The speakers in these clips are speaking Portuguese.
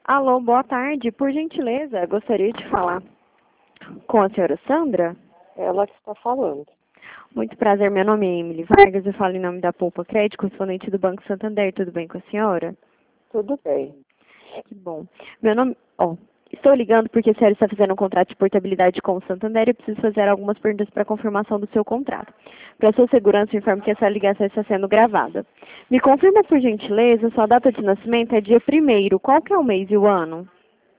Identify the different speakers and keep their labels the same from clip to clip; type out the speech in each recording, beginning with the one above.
Speaker 1: Alô, boa tarde. Por gentileza, gostaria de falar com a senhora Sandra.
Speaker 2: Ela que está falando.
Speaker 1: Muito prazer, meu nome é Emily Vargas, eu falo em nome da Poupa Crédito, correspondente do Banco Santander. Tudo bem com a senhora?
Speaker 2: Tudo bem.
Speaker 1: Que bom. Meu nome... estou ligando porque a senhora está fazendo um contrato de portabilidade com o Santander e eu preciso fazer algumas perguntas para confirmação do seu contrato. Para sua segurança, eu informo que essa ligação está sendo gravada. Me confirma, por gentileza, sua data de nascimento é dia 1º. Qual que é o mês e o ano?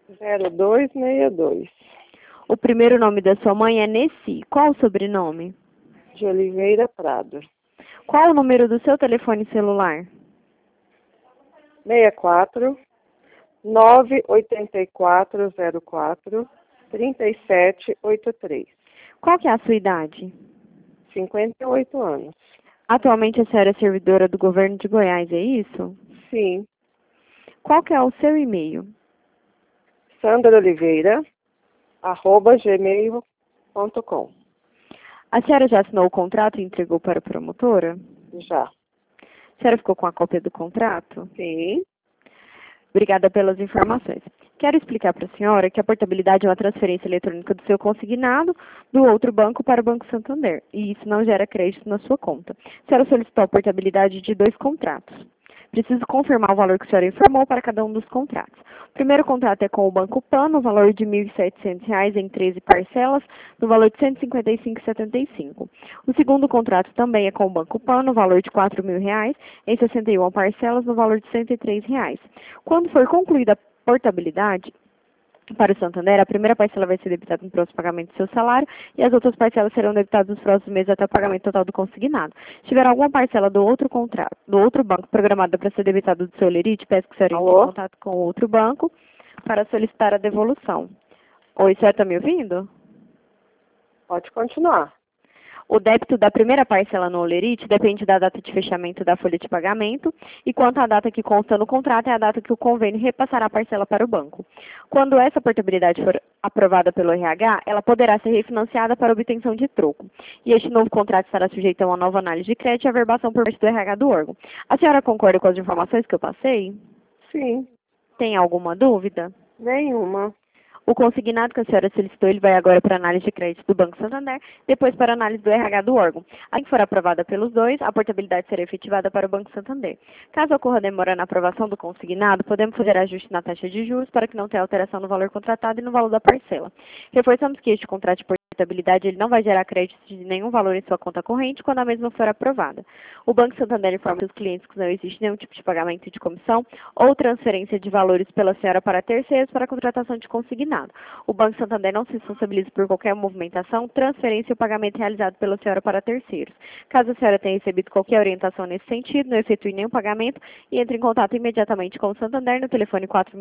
Speaker 2: 0262,
Speaker 1: O primeiro nome da sua mãe é Nessi. Qual o sobrenome?
Speaker 2: de Oliveira Prado.
Speaker 1: Qual o número do seu telefone celular?
Speaker 2: 64 98404 3783.
Speaker 1: Qual que é a sua idade?
Speaker 2: 58 anos.
Speaker 1: Atualmente a senhora é servidora do governo de Goiás, é isso?
Speaker 2: Sim.
Speaker 1: Qual que é o seu e-mail?
Speaker 2: Sandra Oliveira, @gmail.com.
Speaker 1: A senhora já assinou o contrato e entregou para a promotora?
Speaker 2: Já.
Speaker 1: A senhora ficou com a cópia do contrato?
Speaker 2: Sim.
Speaker 1: Obrigada pelas informações. Quero explicar para a senhora que a portabilidade é uma transferência eletrônica do seu consignado do outro banco para o Banco Santander, e isso não gera crédito na sua conta. A senhora solicitou a portabilidade de 2 contratos. Preciso confirmar o valor que a senhora informou para cada um dos contratos. O primeiro contrato é com o Banco Pan, no valor de R$ 1.700 em 13 parcelas, no valor de R$ 155,75. O segundo contrato também é com o Banco Pan, no valor de R$ 4.000 em 61 parcelas, no valor de R$ 103,00. Quando for concluída a portabilidade para o Santander, a primeira parcela vai ser debitada no próximo pagamento do seu salário e as outras parcelas serão debitadas nos próximos meses até o pagamento total do consignado. Se tiver alguma parcela do outro contrato, do outro banco programada para ser debitada do seu lerite, peço que a senhora entre em contato com o outro banco para solicitar a devolução. Oi, a senhora está me ouvindo?
Speaker 2: Pode continuar.
Speaker 1: O débito da primeira parcela no Olerite depende da data de fechamento da folha de pagamento e quanto à data que consta no contrato é a data que o convênio repassará a parcela para o banco. Quando essa portabilidade for aprovada pelo RH, ela poderá ser refinanciada para obtenção de troco. E este novo contrato estará sujeito a uma nova análise de crédito e averbação por parte do RH do órgão. A senhora concorda com as informações que eu passei?
Speaker 2: Sim.
Speaker 1: Tem alguma dúvida?
Speaker 2: Nenhuma.
Speaker 1: O consignado que a senhora solicitou, ele vai agora para a análise de crédito do Banco Santander, depois para a análise do RH do órgão. Assim que for aprovada pelos dois, a portabilidade será efetivada para o Banco Santander. Caso ocorra demora na aprovação do consignado, podemos fazer ajuste na taxa de juros para que não tenha alteração no valor contratado e no valor da parcela. Reforçamos que este contrato de portabilidade ele não vai gerar crédito de nenhum valor em sua conta corrente quando a mesma for aprovada. O Banco Santander informa seus clientes que não existe nenhum tipo de pagamento de comissão ou transferência de valores pela senhora para terceiros para a contratação de consignado. O Banco Santander não se responsabiliza por qualquer movimentação, transferência ou pagamento realizado pela senhora para terceiros. Caso a senhora tenha recebido qualquer orientação nesse sentido, não efetue nenhum pagamento e entre em contato imediatamente com o Santander no telefone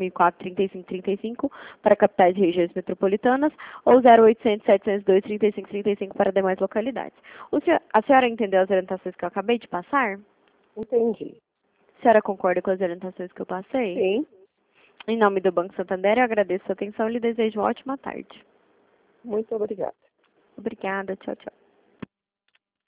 Speaker 1: 4004-3535 para capitais e regiões metropolitanas ou 0800 702 3535 para demais localidades. A senhora entendeu as orientações que eu acabei de passar?
Speaker 2: Entendi.
Speaker 1: A senhora concorda com as orientações que eu passei?
Speaker 2: Sim.
Speaker 1: Em nome do Banco Santander, eu agradeço a sua atenção e lhe desejo uma ótima tarde.
Speaker 2: Muito obrigada.
Speaker 1: Obrigada. Tchau, tchau.